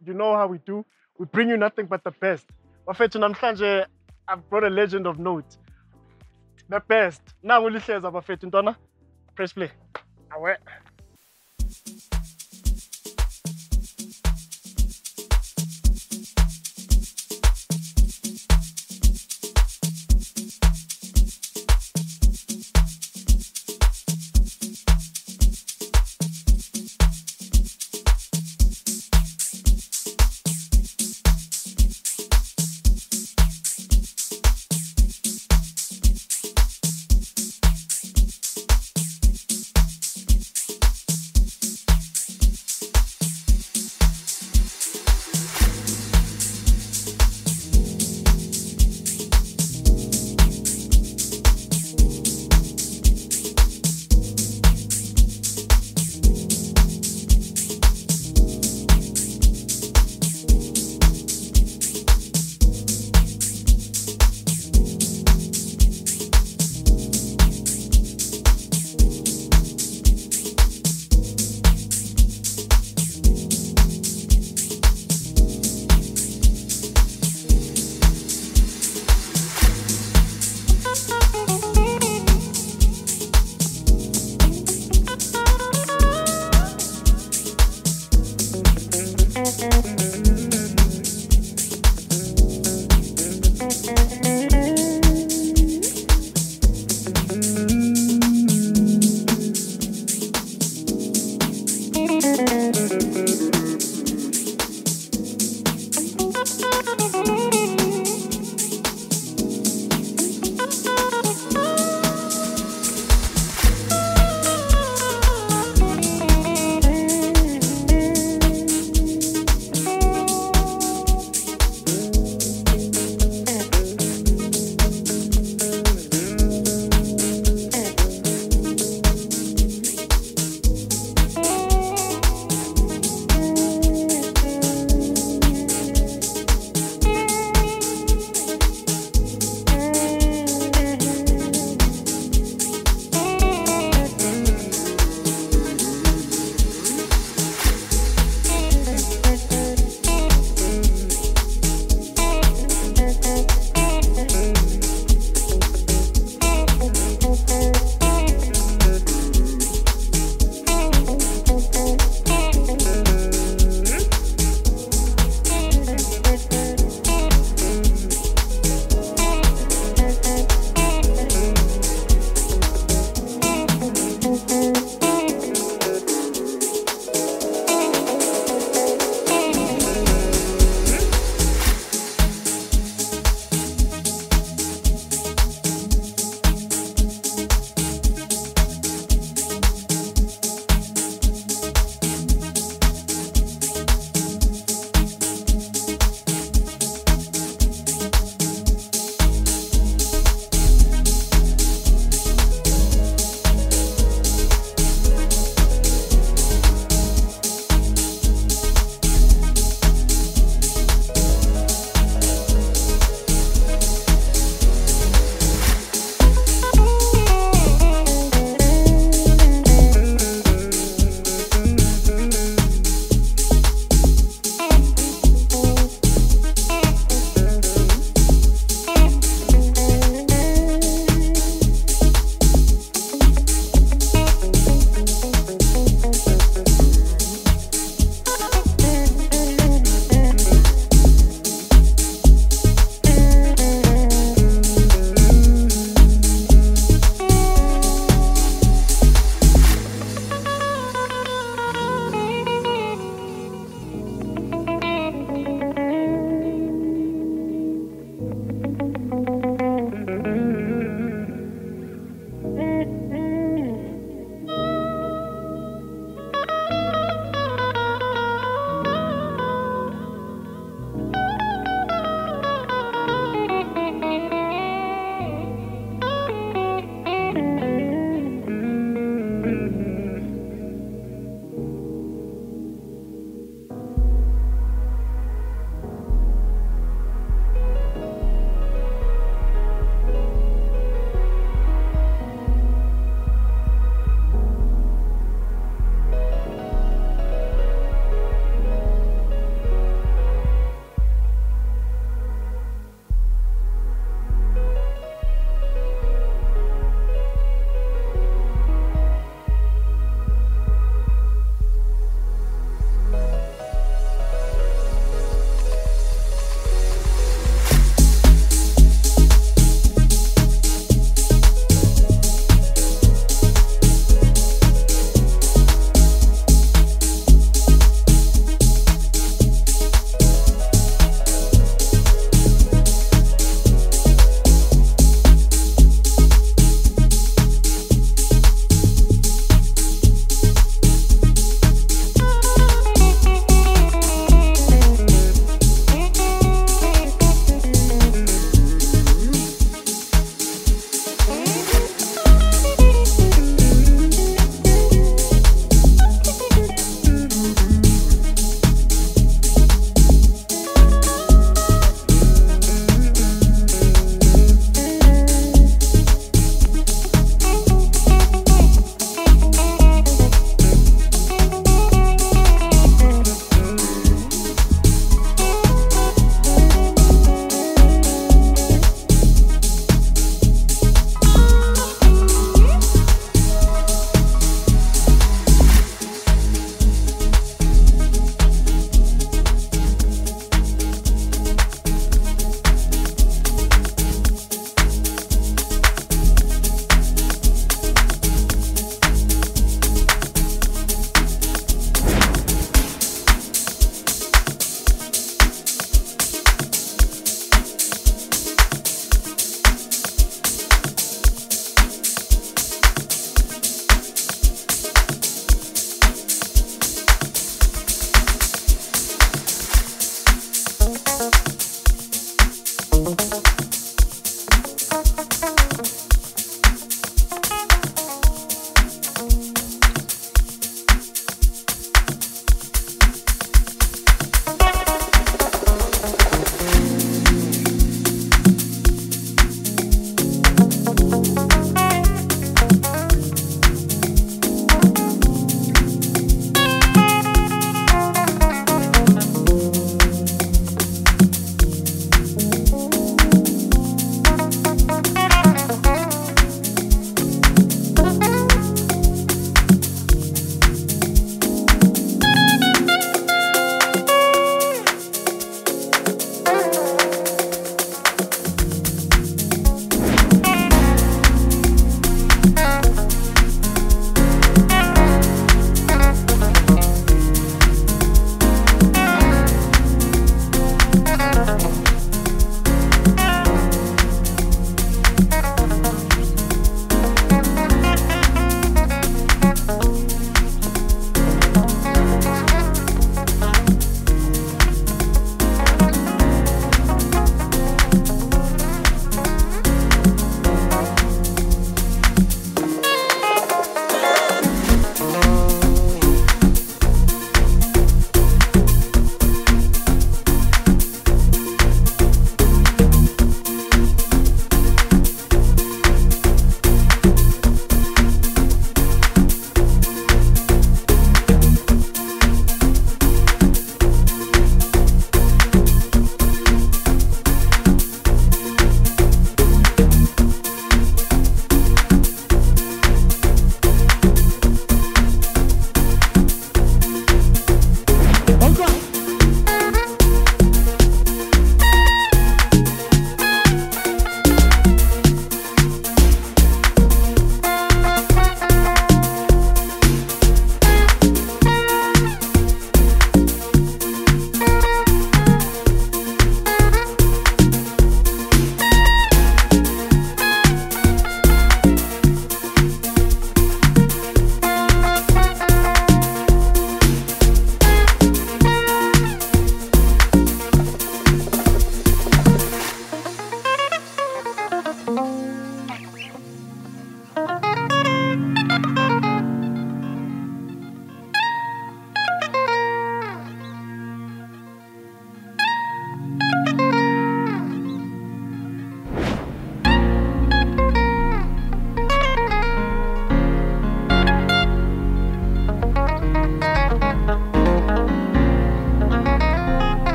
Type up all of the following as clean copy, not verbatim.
you know how we do. We bring you nothing but the best. Bafethu namhlanje I've brought a legend of note. The best. Now we lihleza bafethu ntwana. Press play. Awe.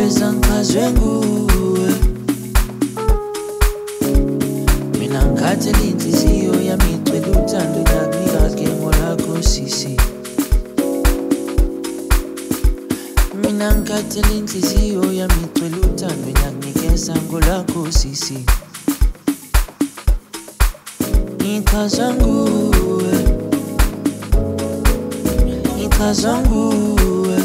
mabhebheza ngichazwe nguwe mina ngikhathela inhliziyo yami igcwele uthando ngiyakunika igemo lakho sisi mina ngikhathela inhliziyo yami igcwele uthando ngiyakunikeza ngolakho sisi ngichazwa nguwe ngichazwa nguwe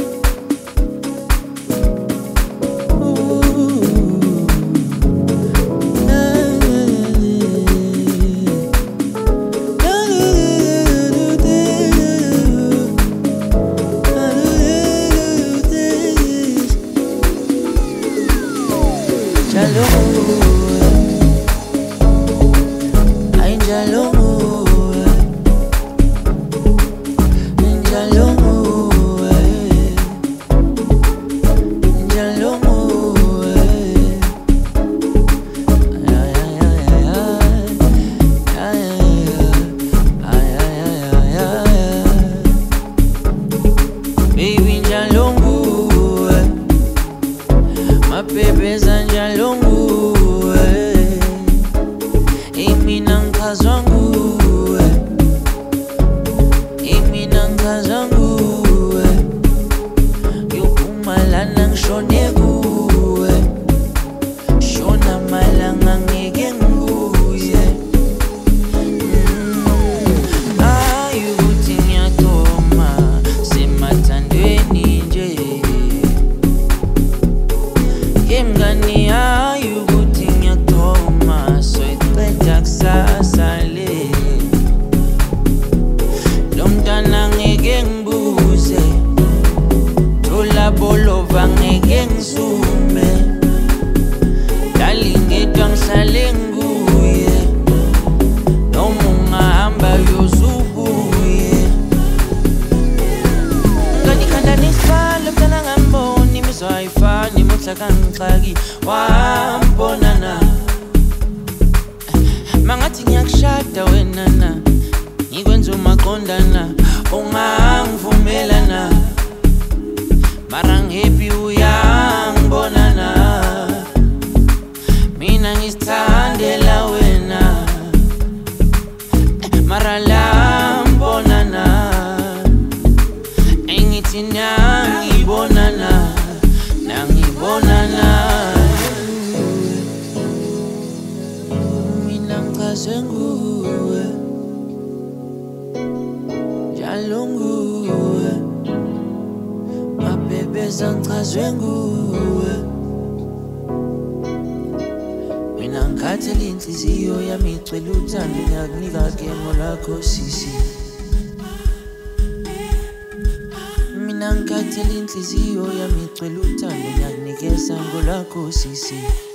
mangathi ngiyakushada wena na ngikwenza umaqondana ungangivumelana mara ngihappy uyangibona na mina ngisithandela wena mara la mbona na engithi nangibona na mina ngichazwe nguwe njalo nguwe mabhebheza ngichazwe nguwe mina ngikhathela inhliziyo yami igcwele uthando ngiyakunika igemo lakho sisi mina ngikhathela inhliziyo yami igcwele uthando ngiyakunikeza ngolakho sisi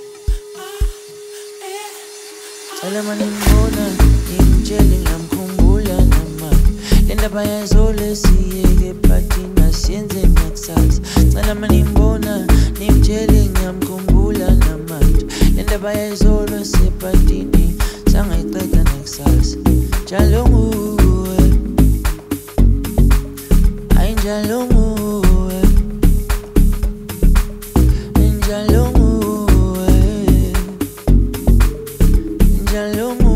cela mani ngibona ngimtshele ngiyamkhumbula namanje le ndaba yazole siyeke ephathini siyenze nakusasa cela mani ngibona ngimtshele ngiyamkhumbula namanje le ndaba yazole sephathini sangayiqeda nakusasa njalo nguwe ay njalo nguwe njalo nguwe njalo nguwe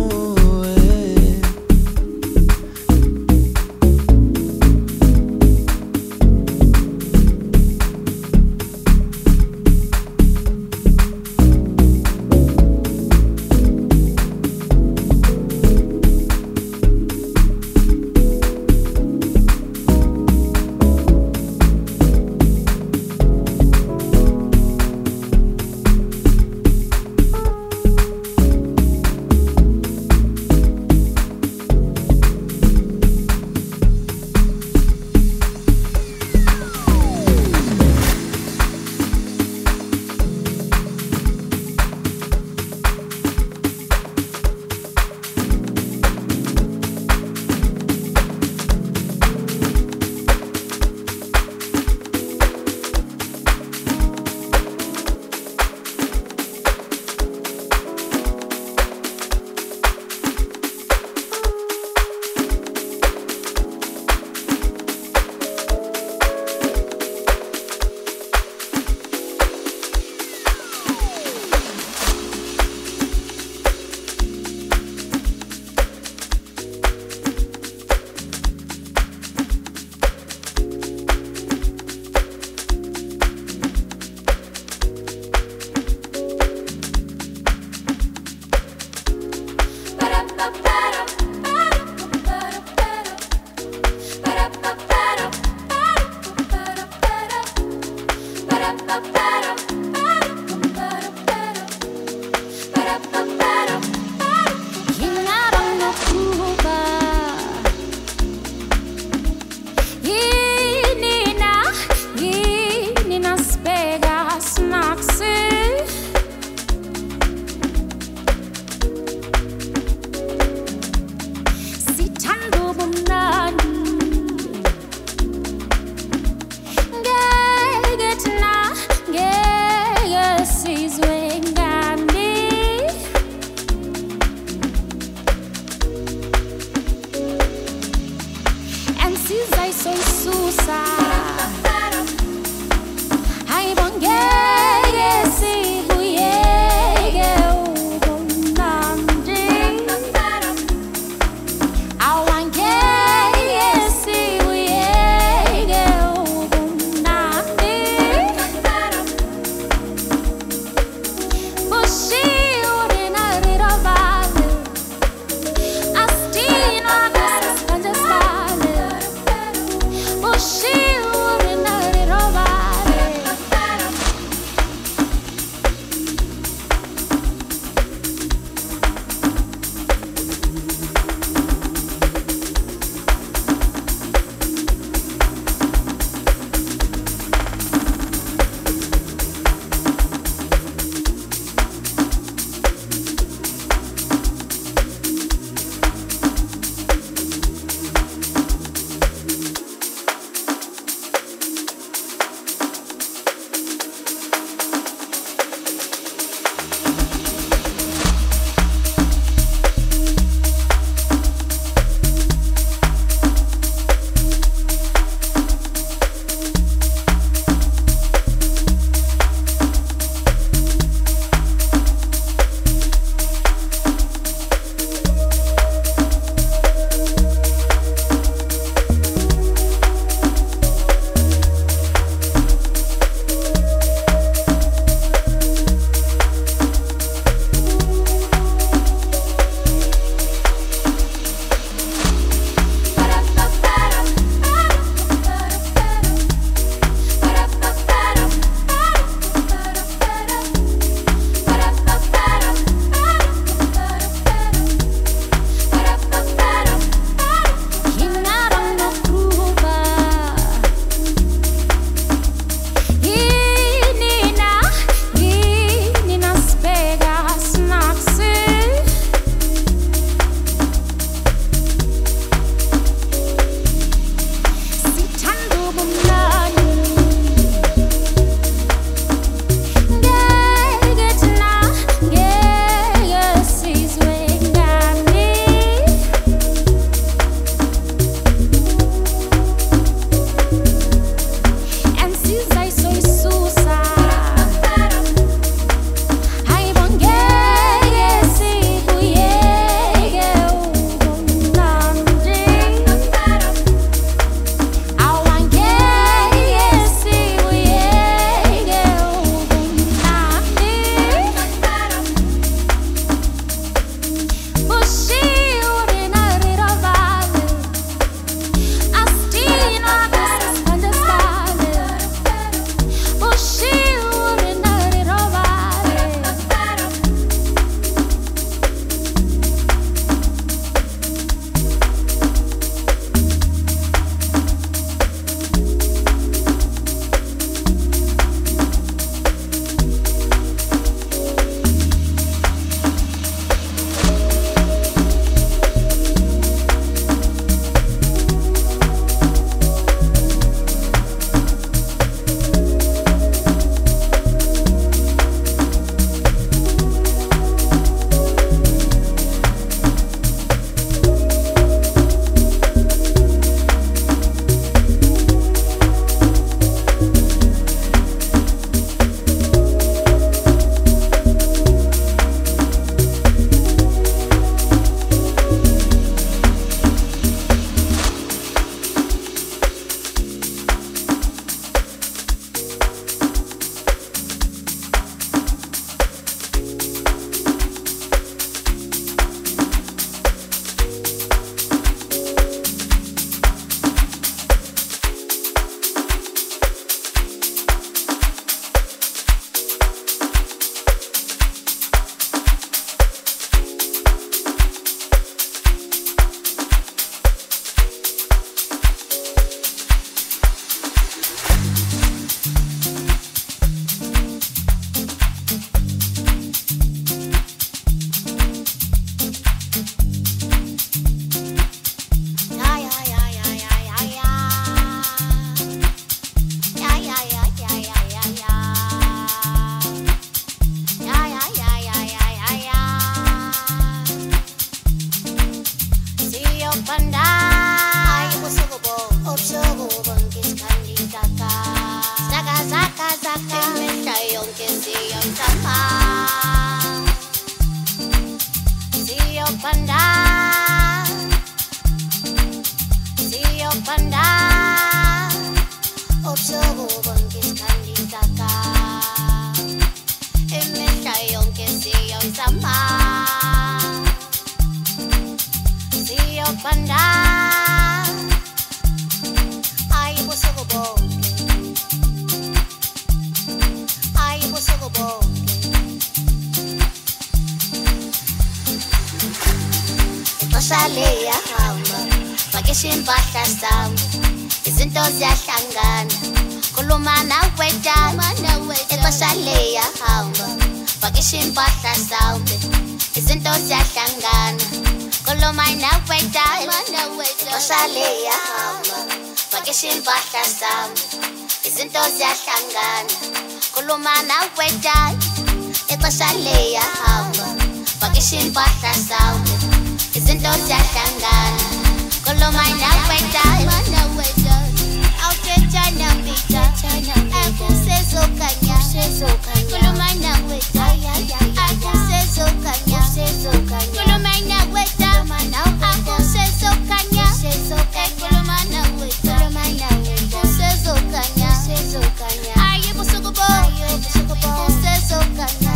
Ixashale yahamba Vakisha impahla sami Izinto ziyahlangana Khuluma nawe dala Ixashale yahamba Vakisha impahla sami Izinto ziyahlangana Khuluma nawe dala Ixashale yahamba Vakisha impahla sami Izinto ziyahlangana Khuluma nawe dala Ixashale yahamba Vakisha impahla sami Izinto ziyahlangana Khuluma nawe dala Awuthetha mbita Akusezokanya Khuluma nawe dala Akusezokanya Khuluma nawe dala Akusezokanya Khuluma nawe dala Akusezokanya Aye busuku bo Akusezokanya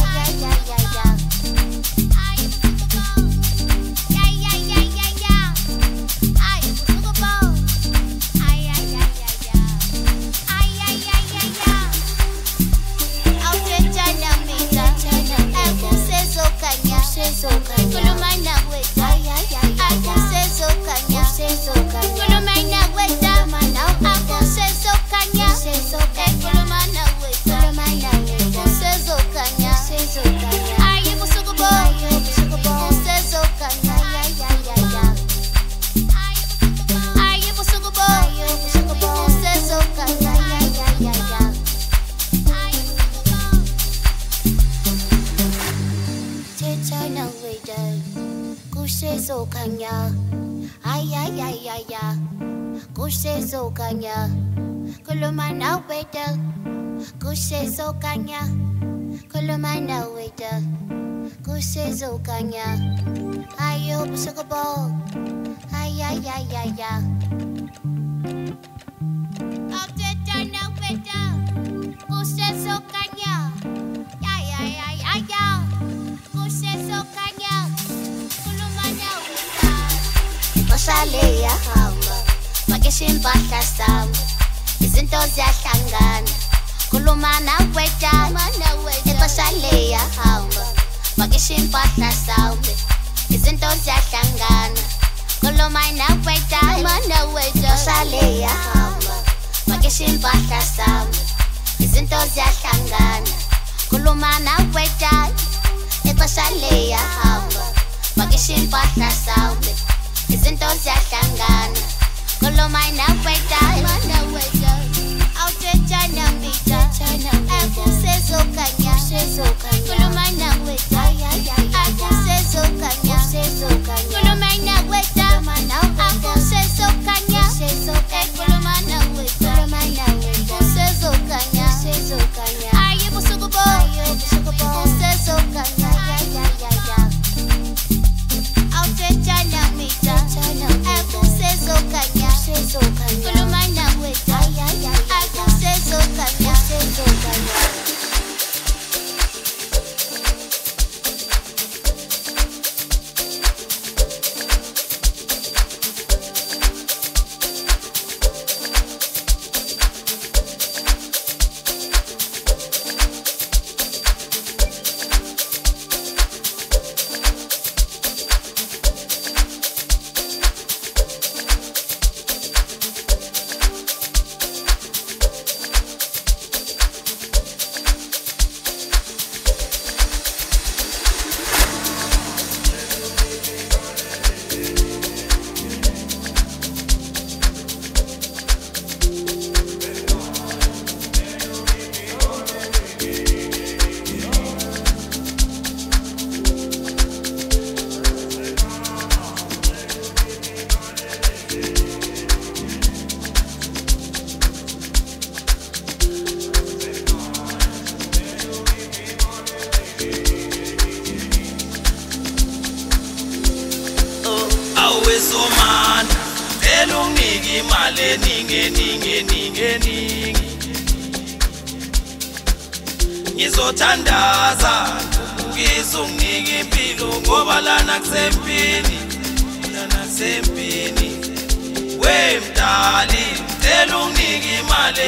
Kusezokanya Khuluma nawe dala Kusezokanya Khuluma nawe dala Kusezokanya Ayo busuku bo Ay Awuthetha nawe dala Kusezokanya Kusezokanya Khuluma nawe dala Ixashale yahamba Vakisha impahla sami Izinto ziyahlangana Khuluma nawe dala Ixashale yahamba Vakisha impahla sami Izinto ziyahlangana Khuluma nawe dala Ixashale yahamba Vakisha impahla sami Izinto ziyahlangana Khuluma nawe dala Ixashale yahamba Vakisha impahla sami Izinto ziyahlangana Khuluma nawe dala Awuthetha mbita Akusezokanya Khuluma nawe dala Akusezokanya Khuluma nawe dala Akusezokanya Khuluma nawe dala Akusezokanya Aye busuku bo Akusezokanya Awuthetha mbita Akusezokanya Khuluma nawe dala Akusezokanya Ngizothandaza ngizunginike impilo ngoba lana kusempini wemdali cela unginike imali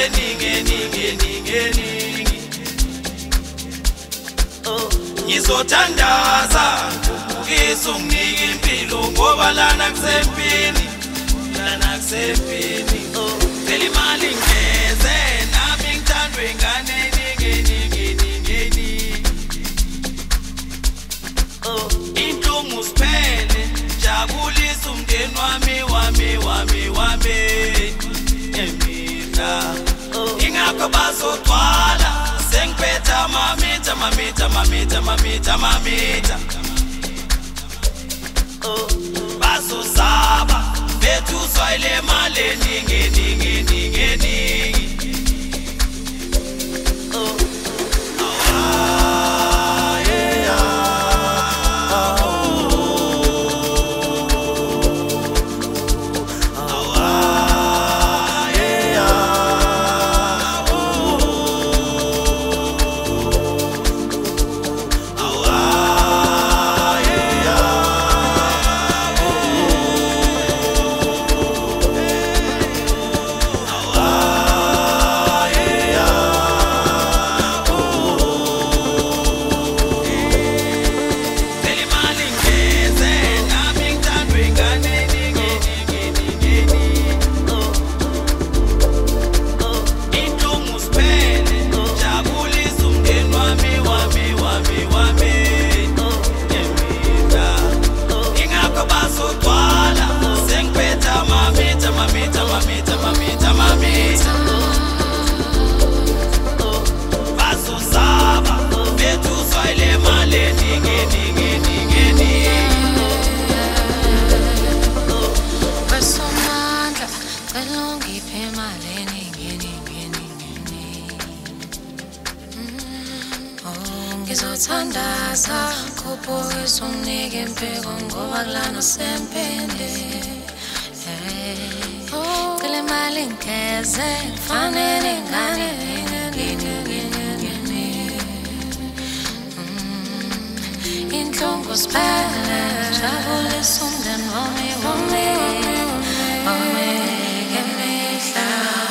eningi ngizothandaza ungivukisa unginike impilo ngoba lana kusempini phela imali ngeze nami ngithandwe ingane eningi inhlungu siphele jabulisa umndeni wami emina ingakho bazogcwala sengiphethe mamita bazosaba bethu swayile mali eningi ngizothandaza kuphoyisa unginike impilo ngoba kulana sempende cela imali ngeze kufanele ingane inhlungu siphele jabulisa umndeni wami ngemihla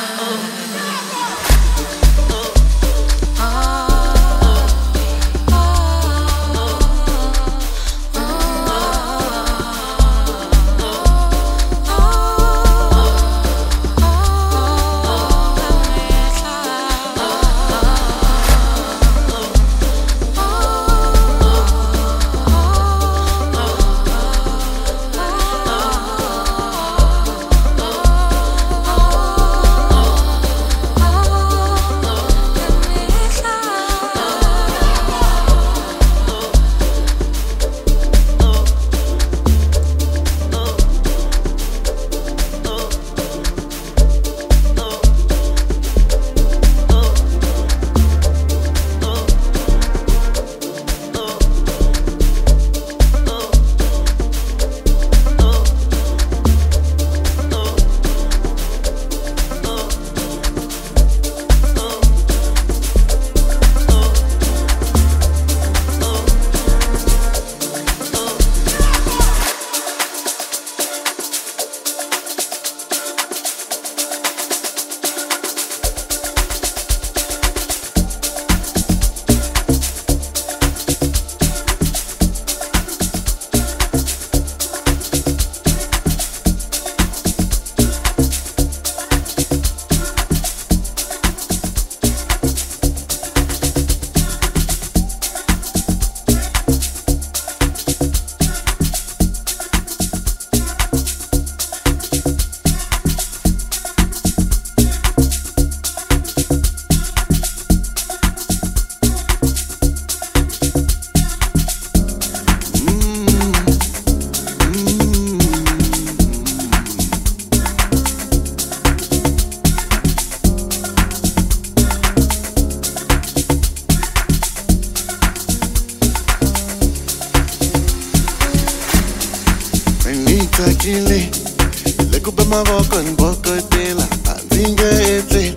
Takile, le coupe ma voix en bocote la avingue.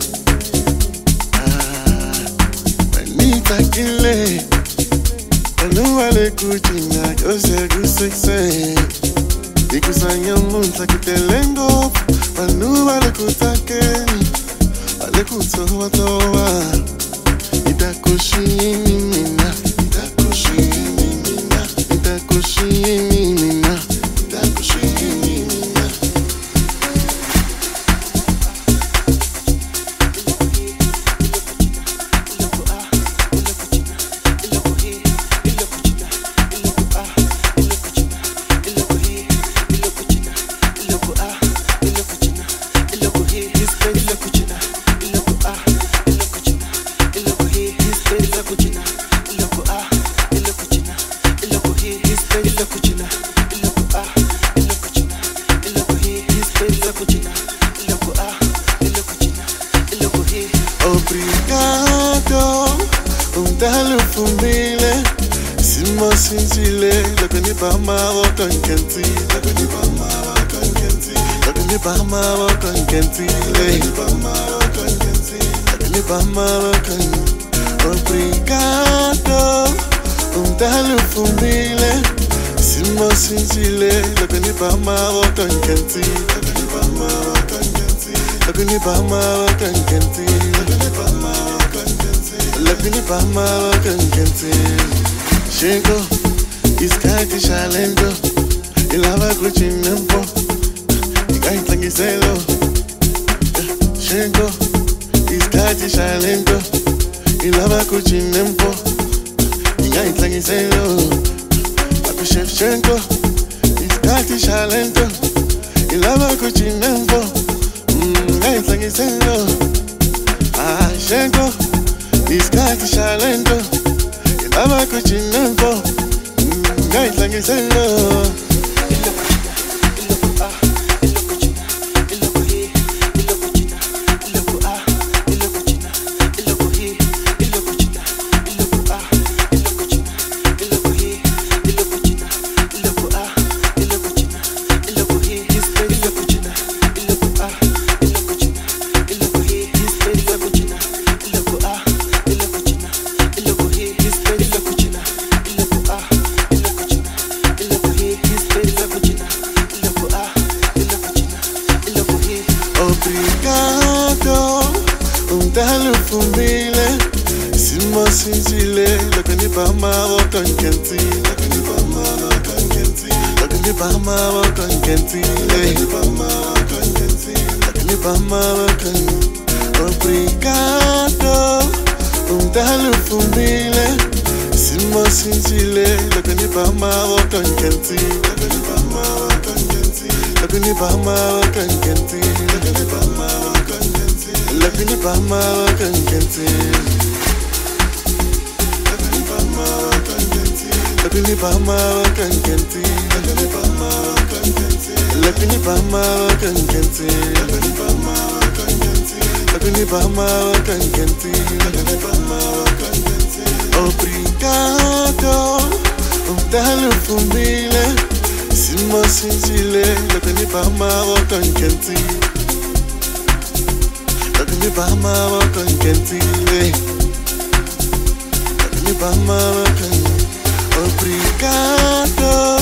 Mani takile, anu ale kuchina kose. Ikusanya munta kitelengo, anu ale kutakeni, ale kutoa toa. Itakushi mina, itakushi. Obrigado, dalo fumile, simo sinjile, lakoni bama wakankanti, lakoni bama wakankanti, lakoni bama wakankanti, lakoni bama wakankanti, lakoni bama wakankanti. Obrigado, dalo fumile, simo sinjile, lakoni bama wakankanti, lakoni bama wakankanti, lakoni bama wakankanti. Lakini bama wakankanti. Shenko, iskati shalento, ilava kuchinempo, ikaitlangiselo. Shenko, iskati shalento, ilava kuchinempo, ikaitlangiselo. Papi Shevchenko, iskati shalento, ilava kuchinempo, ikaitlangiselo. Ah, Shenko, iskati shalento, ilava kuchinempo, ngaitlangiselo. Obrigado, dalo fumile, simo sinjile, lakoni bama wakankanti, lakoni bama wakankanti, lakoni bama wakankanti, lakoni bama wakankanti, lakoni bama wakankanti. Obrigado, dalo fumile, simo sinjile, lakoni bama wakankanti, lakoni bama wakankanti, lakoni bama wakankanti, lakoni bama wakankanti, lakoni bama wakankanti, lakoni bama wakankanti, lakoni bama wakankanti, lakoni bama wakankanti, lakoni bama wakankanti, lakoni bama wakankanti, lakoni bama wakankanti, lakoni bama wakankanti. Obrigado, dalo fumile, simo sinjile, lakoni bama wakankanti, lakoni bama wakankanti, lakoni bama wakankanti. Obrigado.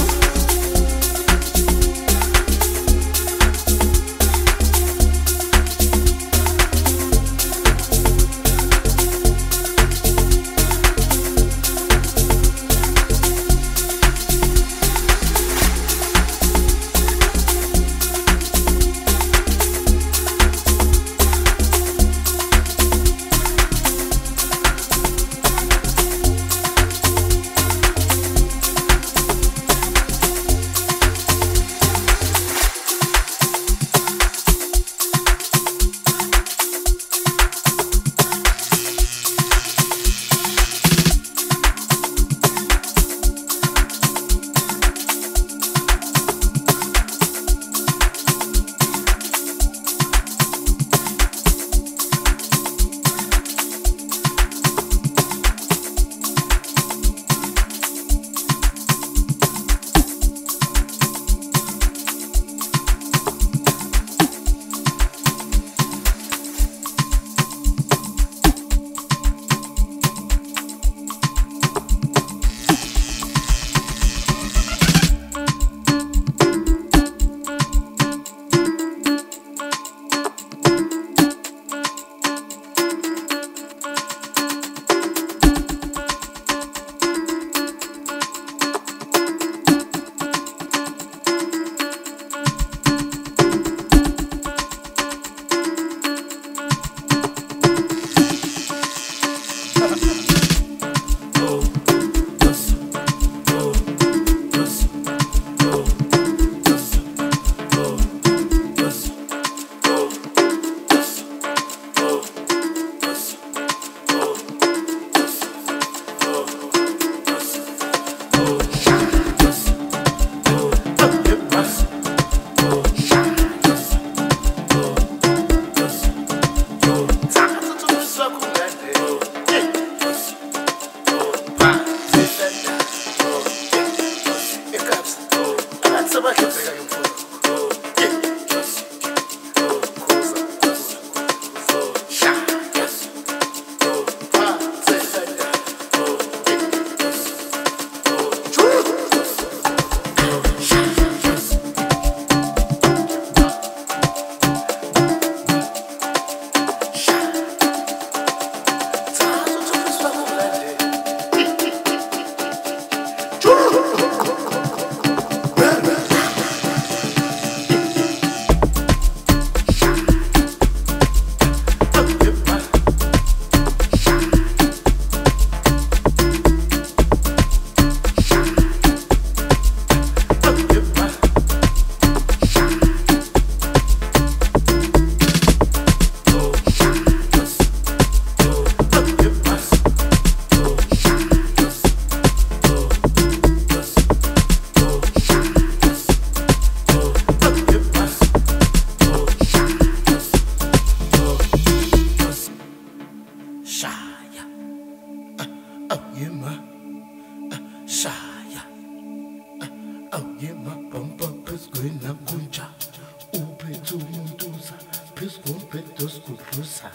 yema shaya awu yema bamba phezkwena kunja uphethe umuntuza phezkomphetho skudlusa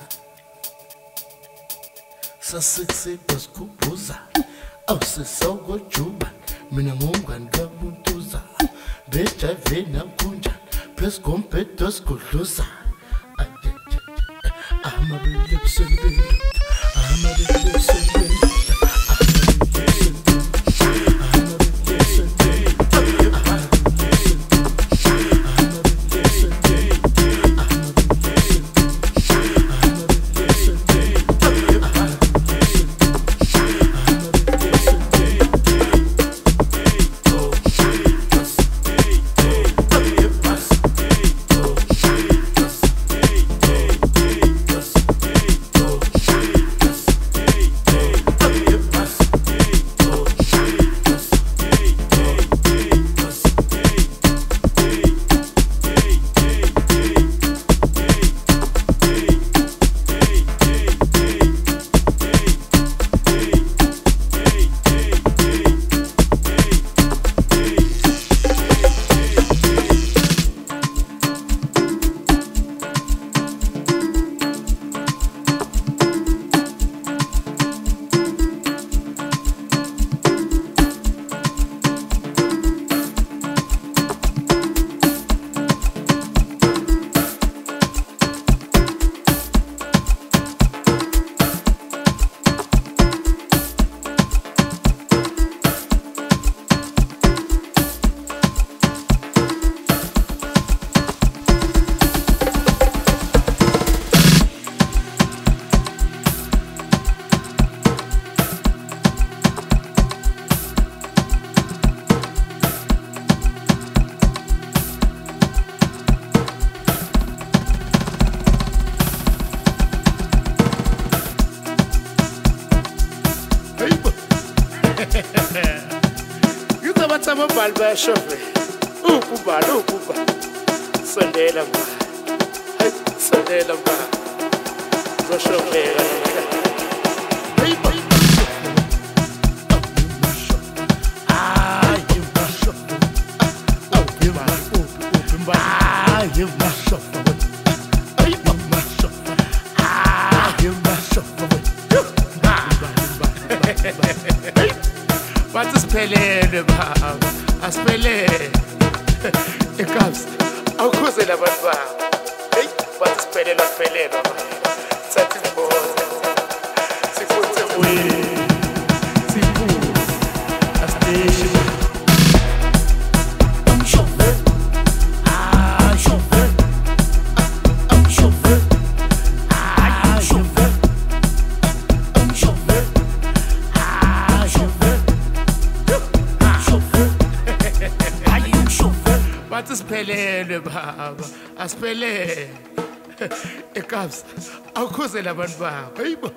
sasiksepa skubhuza awusesokojuba mina ngomngani kamuntuza bejayive nakunja phezkomphetho skudlusa Balba shofe ukuba sondela mba hey sondela mba zoshofela hey Pelele baba asipelele ekhasi awukhuze labantu babo hey bathi siphelele asiphelele baba sathi siboza sikhuthe we sikhulu asiteshi umshofe shofe umshofe shofe umshofe bathi siphelele baba asiphelele ekhasi awukhuze labantu babo hayibo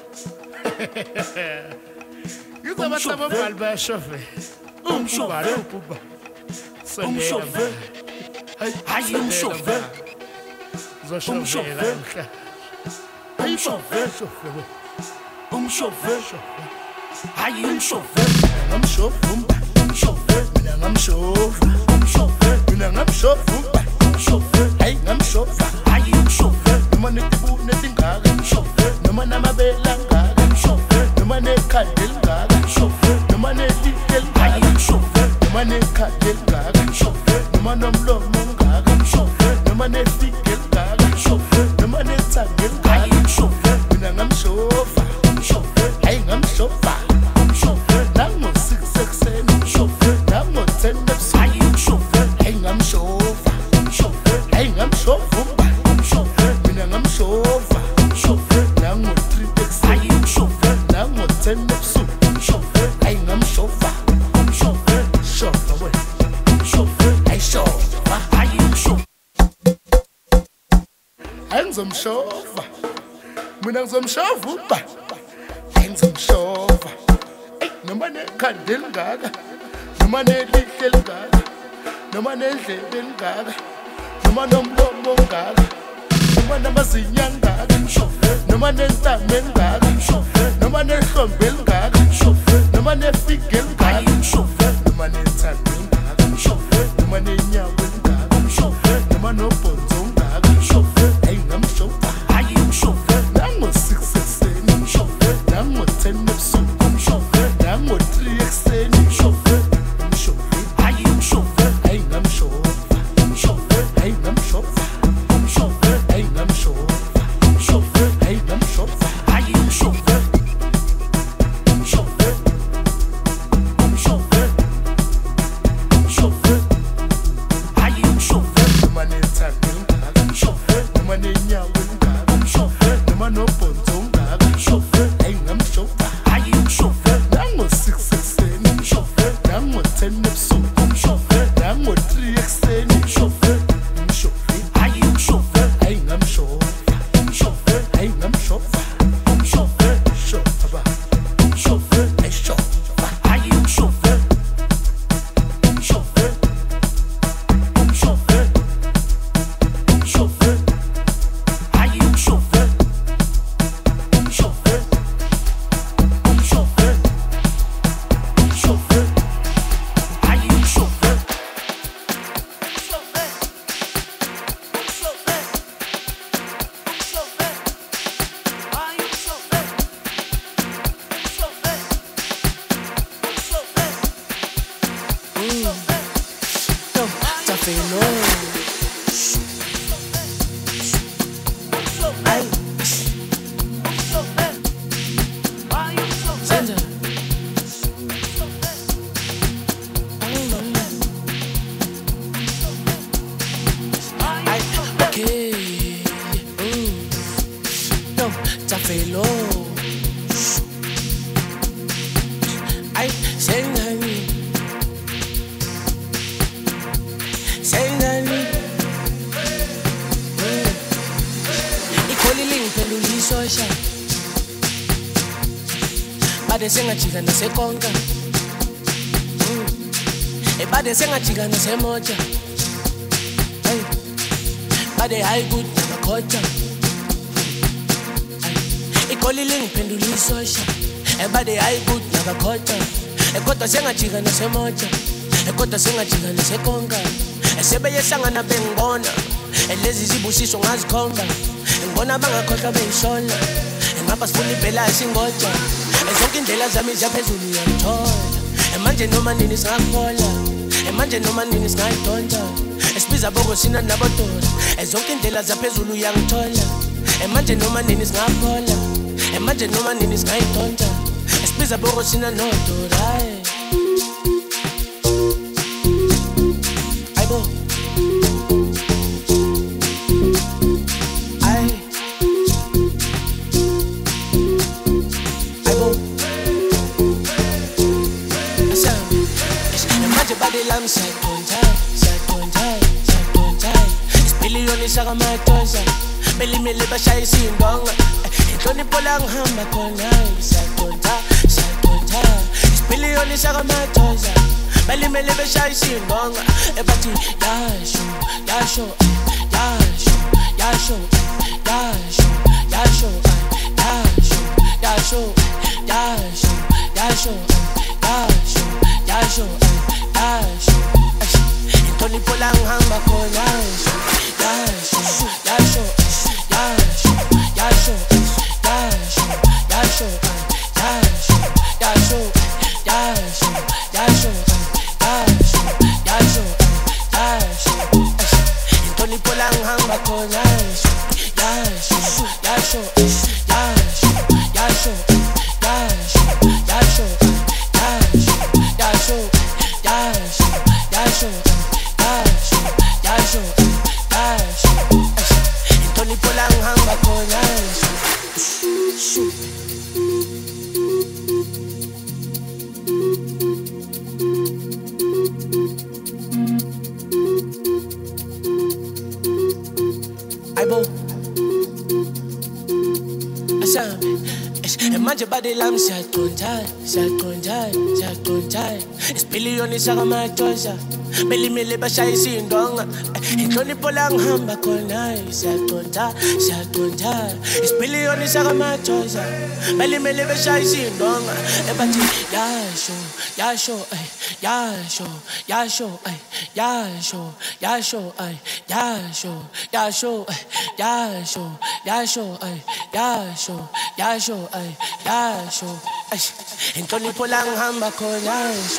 yizabatha ababhali bayashofe umshofe ukuba umshofe hayi umshofe zoshofela mhla umshofe umshofe hayi umshofe ngamshofe umshofe mina ngamshofe umshofe mina ngamshofe umshofe hayi ngamshofe hayi umshofe noma netingaka umshofe noma namabela ngaka umshofe noma nekhadi elingaka umshofe noma nelihlo elingaka umshofe noma nekhadi elingaka umshofe noma nomlomo ongaka umshofe noma nefiki elingaka umshofe noma nethanga elingaka umshofe mina ngamshofe umshofe hayi ngamshofe umshofe nango 6 ekseni umshofe nango 10 ebusuku hayi umshofe hayi ngamshofe umshofe hayi ngamshofe umshofe mina ngamshofe umshofe nango 3 ekseni hayi umshofe nango 10 ebusuku umshofe hayi ngamshofe umshofe shofa we umshofe hayi shofa hayi umshofe hayi ngizomshofa mina ngizomshofa uba hayi ngizomshofa noma nekhadi elingaka noma nelihlo elingaka noma nendlebe elingaka noma nomlomo ongaka noma namazinya angaka noma nentamo engaka noma nehlombe elingaka noma nefige elingaka noma nethando elingaka noma nenyawo elingaka noma nobhonzo ongaka hey ngamshova hayi umshova nango 6 ekseni nango 10 ebusuku nango 3 ekseni umshova hayi umshova hey ngamshova hey ngamshova hey ngamshova hey ngamshova hayi umshova Sengajika nasekonga ebade sengajika nasemoja bade hayi good namakhoja ikolile ngiphendula isosha ebade hayi good namakhoja kodwa sengajika nasemoja kodwa sengajika nasekonga esebeyesangana bengibona lezi zibusiso ngazikhomba ngibona bangakhohlwa beyishola ngapha sifuna ibhela singoja zonke indlela zami ziyaphezulu uyangithola manje noma nini singakhola manje noma nini singayidonsa esibiza boko sina nabododa zonke indlela ziyaphezulu uyangithola manje noma nini singakhola manje noma nini singayidonsa esibiza boko sina nododa ayibo I'm Saka matosa belimele bashaya isindonga inhlonipho la ngihamba khona ngisatonta isipiliyoni saka matosa belimele bashaya isindonga ebathi yasho yasho yasho yasho yasho yasho yasho yasho yasho yasho yasho yasho yasho inhlonipho la ngihamba khona Yasho, yasho, yasho, yasho, yasho, yasho, yasho, yasho, yasho, yasho, yasho, yasho, yasho. Inhlonipho la ngihamba khona yasho, yasho, yasho, yasho, yasho, yasho, yasho, yasho, yasho, yasho, yasho, yasho. Inhlonipho la ngihamba khona ayibo asame manje bade lami siyaconta siyaconjaya isipiliyoni sakamatosha belimele bashayisa indonga inhlonipho la ngihamba khona siyaconjaya isipiliyoni sakamatosha belimele bashayisa indonga ebathi yasho inhlonipho la ngihamba khona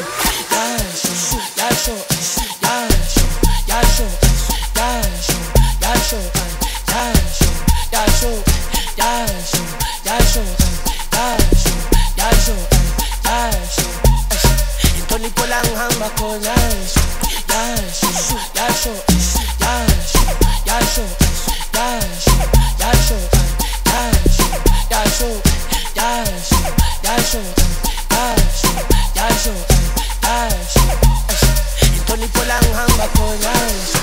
inhlonipho la ngihamba khona inhlonipho la ngihamba khona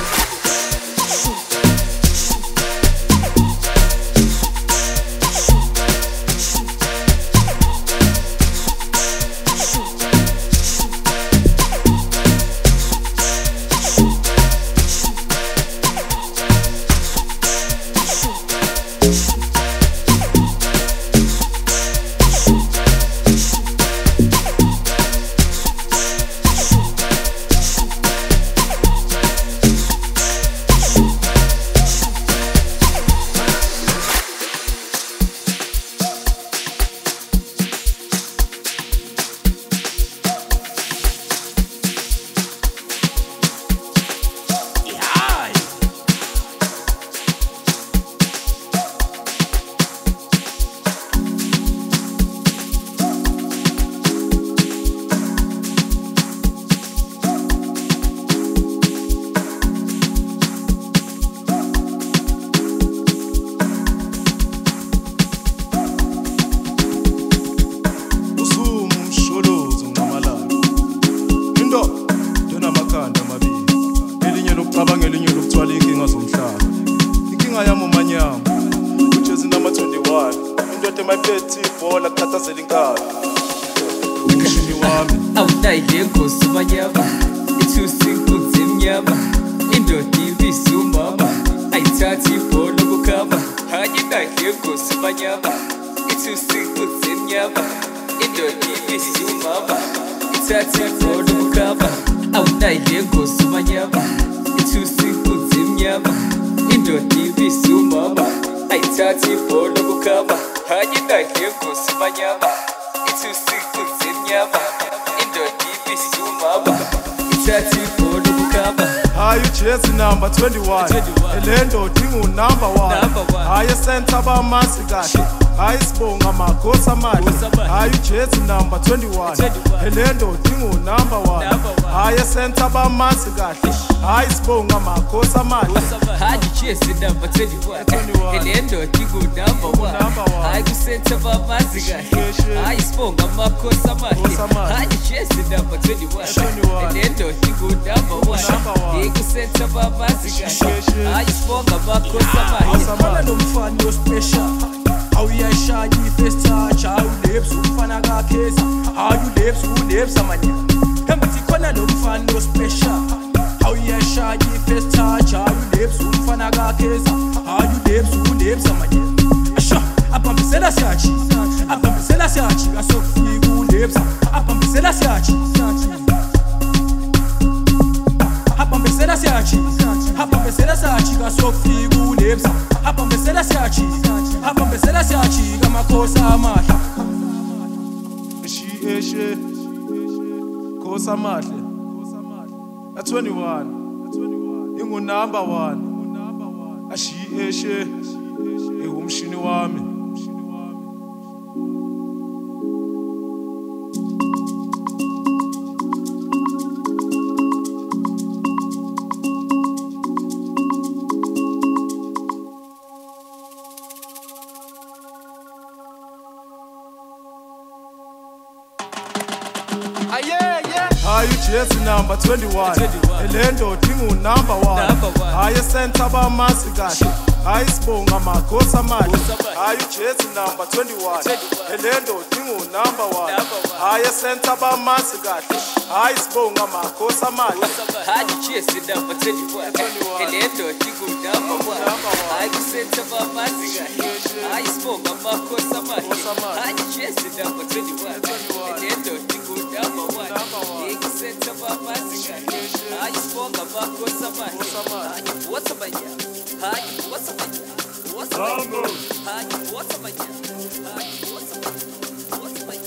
Jersey number 21 elendo dingu number 1 hayi center bamasi kahle hayi sibonga magosa mali hayi Jersey number 21 elendo dingu number 1 hayi center bamasi kahle hayi sibonga magosa mali hayi Jersey number 21 elendo dingu number 1 hayi center bamasi kahle hayi sibonga magosa mali hayi Jersey number 21 elendo dingu number 1 kusenta babazika ayisibonga bakhosa manje awufana nomfana ospecial awuyashaya ifirst touch awulips umfana kakheza awulips ulips amanya embuthi khona nomfana ospecial awuyashaya ifirst touch awulips umfana kakheza awulips ulips amanya asha abambisela siyachi asokufika ulips abambisela siyachi Hapambesela siyachi kasokufika ulepsa Hapambesela siyachi kamakhosa amahle Eshe Khosa amahle A 21 Ingu number 1 Eshe Ingumshini wami Jersey number 21 elendo dingu number 1 hayi center bamasi kahle hayi sibonga makhosa mali hayi ujesi number 21 elendo dingo number 1 hayi center bamazi kahle hayi sibonga makhosa mali hayi ujesi number 21 elendo dingo number 1 hayi center bamazi kahle hayi sibonga makhosa mali hayi ujesi number 21 elendo dingo number 1 hayi center bamazi kahle hayi sibonga makhosa mali hayi what's up ya hayi what's up ya what's up hayi what's up ya hayi what's up what's up ya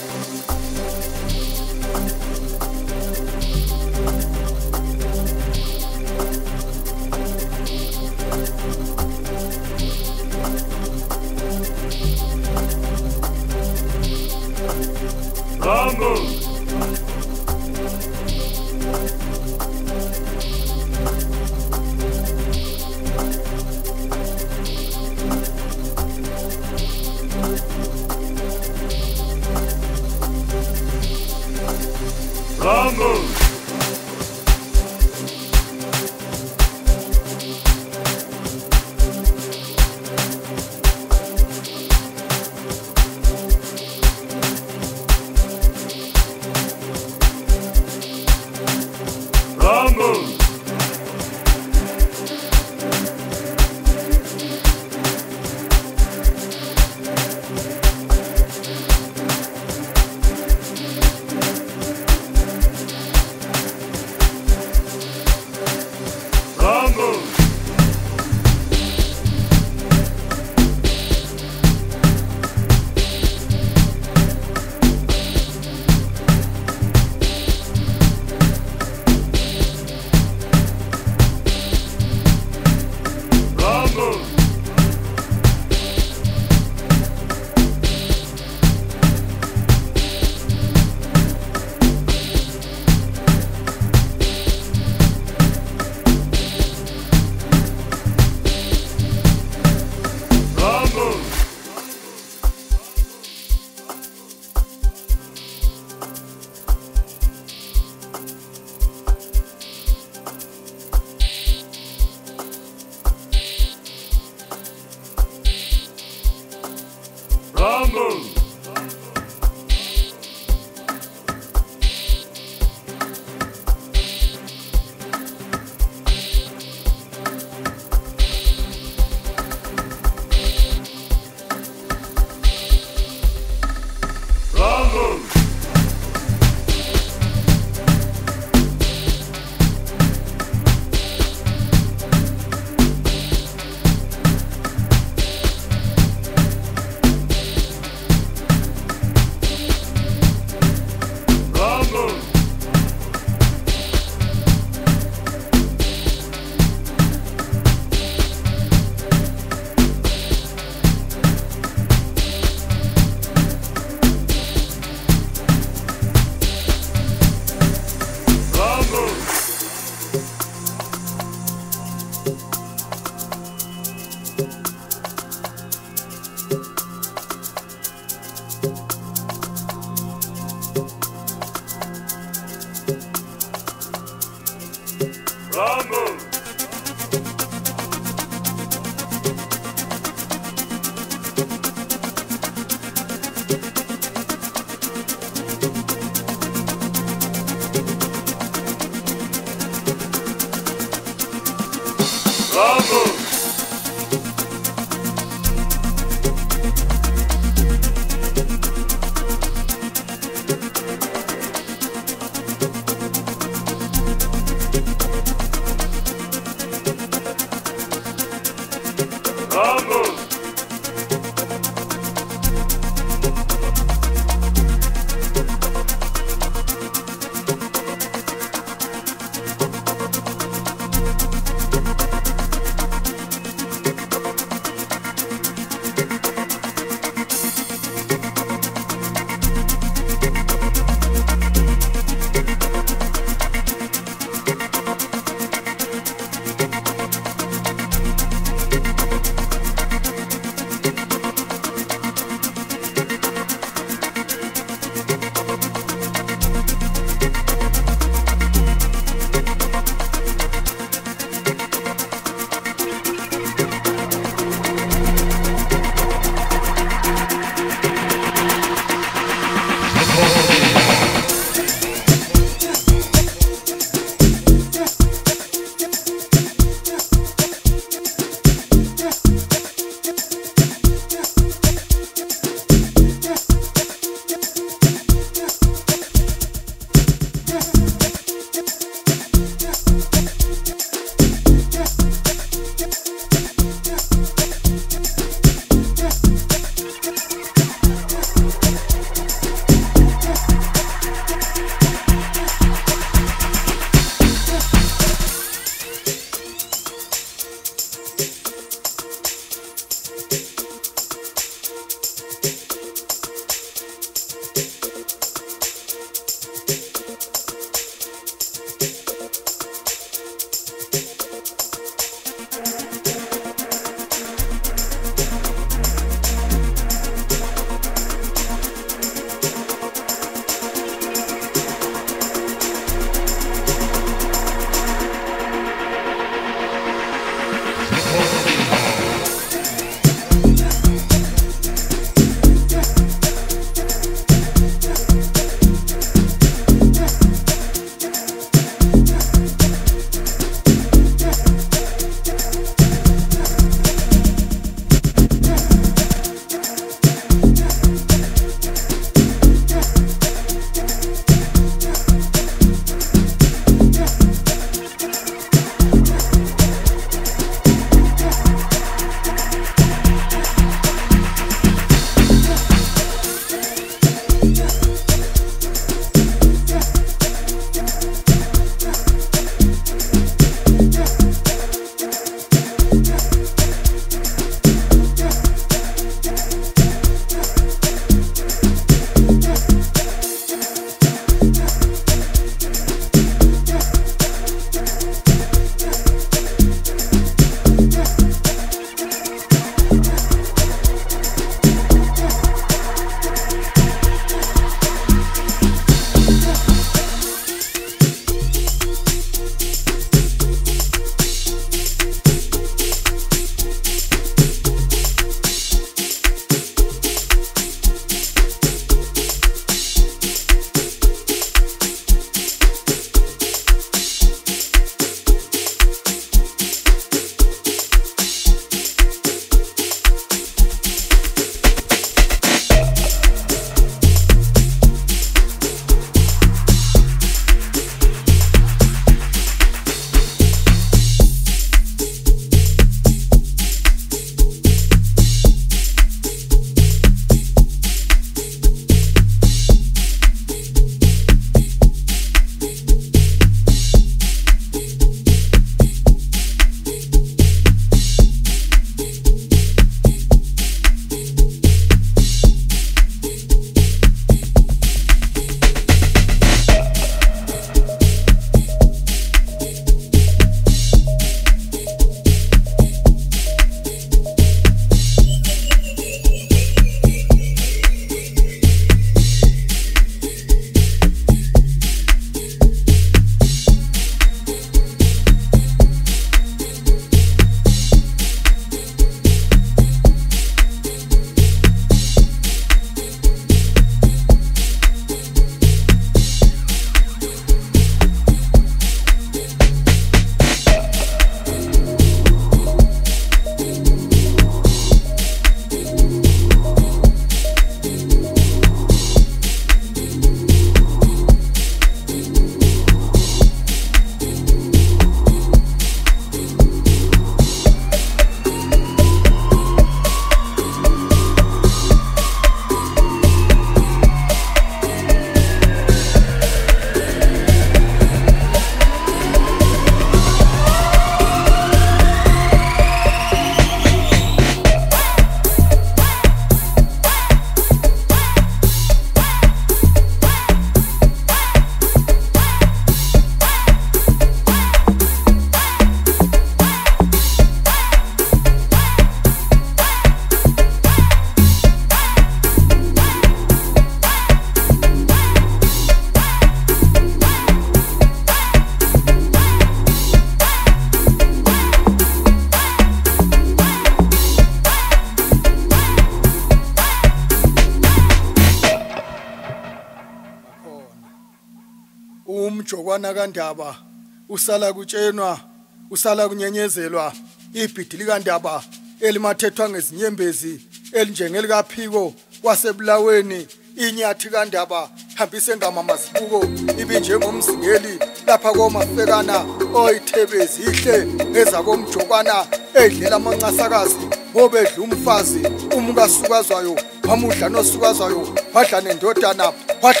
umjokwana kaNdaba usala kutshenwa usala kunyenyezelwa ibhidi likaNdaba elimathethwa ngezinyembezi elinjengelikaphiko wasebulaweni inyathi kaNdaba hambise ngamamazibuko ibinjengomzingeli lapha komafekana oyithebezi ihle ezakomjokwana edlela amancasakazi obedla umfazi umkasukazwayo wamudla nosukazwayo wadla nendodana wadla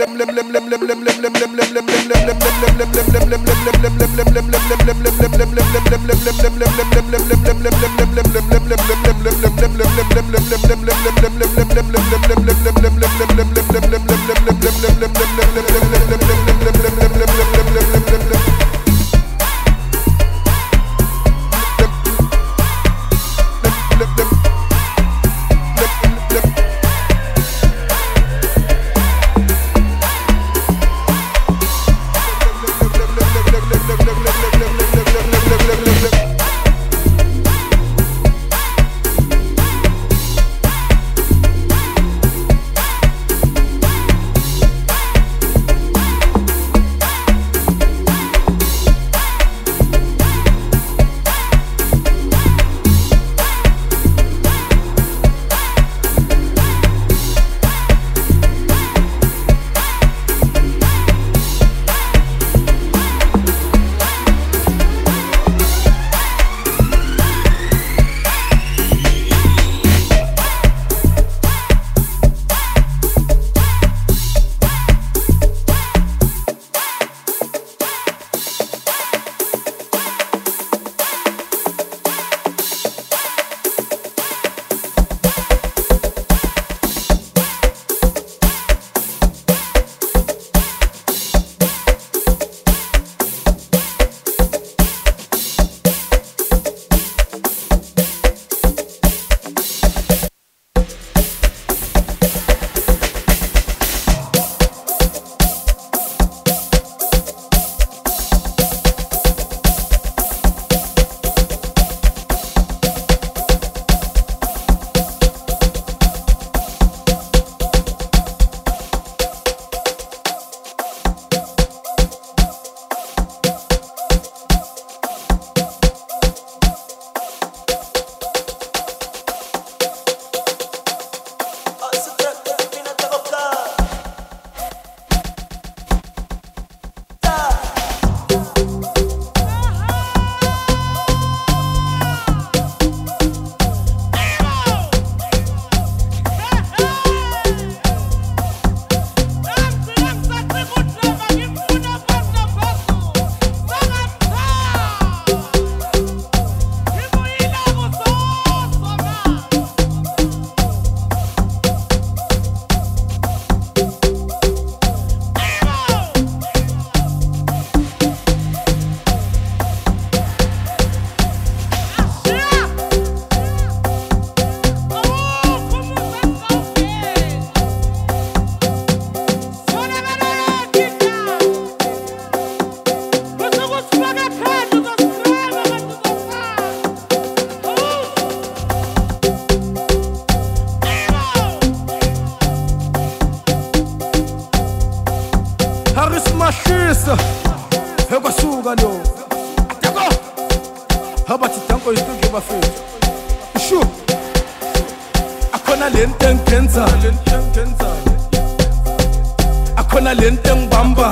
Mahlisa ekwasuka lo atako habathi danko istunge bafethu shu akhona lento engenza akhona lento engibamba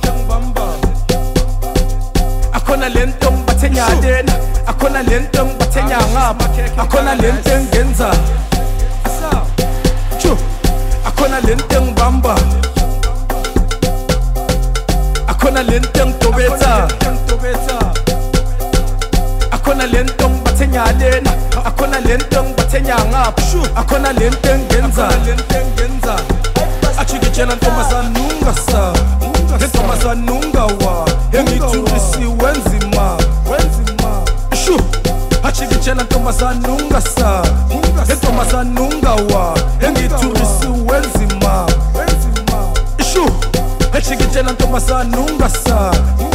akhona lento ngibathenya lena akhona lento ngibathenya ngapha akhona lento engenza shu akhona lento engibamba akhona lento ngidobetha akhona lento ngibathenya lena akhona lento ngibathenya ngapha akhona lento engenza achikijena ntombazana ungasa ntombazana ungawa engithulisi wenzima shu achikijena ntombazana ungasa ntombazana ungawa engithulisi wenzima shu achikijena ntombazana ungasa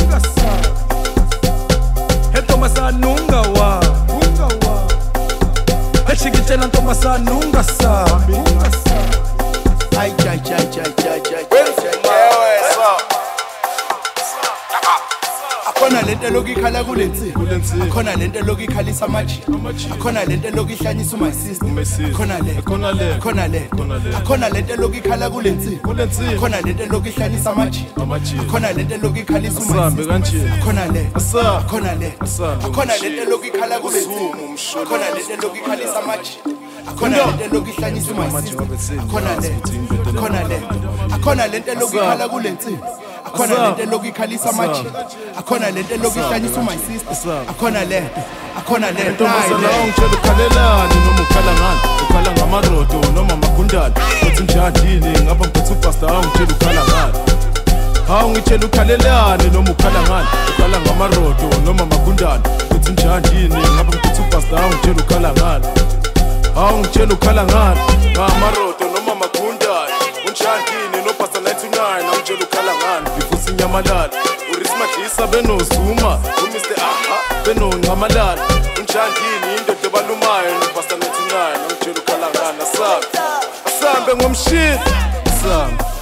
ntombazana ungawa achikijena ntombazana ungasa ay akhona lento lokikhala kulensi akhona lento lokikhalisa amaji akhona lento lokihlanyisa my sister akhona lento lokikhala kulensi akhona lento lokihlanyisa amaji akhona lento lokikhalisa my sister akhona lento lokikhala kulensi akhona lento lokikhalisa amaji akhona lento lokihlanyisa my sister akhona lento lokikhala kulensi akhona lento lokikhalisa amaji akhona lento lokihlanyisa my sister akhona lento ntombazana ungitshela ukhalelani noma ukhala ngani ukhala ngamarodo noma amagundane uthi njani ngapha ngiphethe upastor ungitshela ukhala ngani ungitshela ukhalelani noma ukhala ngani ukhala ngamarodo noma amagundane uthi njani ngapha ngiphethe upastor ungitshela ukhala ngani ungitshela ukhala ngani ngamarodo noma amagundane unjani no pastor 99 ungitshela ukhala ngani bifusi nyamalala urismadlisa benozuma uMr aha benoncamalala unjani indoda ebalumayo no pastor 99 ungitshela ukhala ngani asambe ngomshini asambe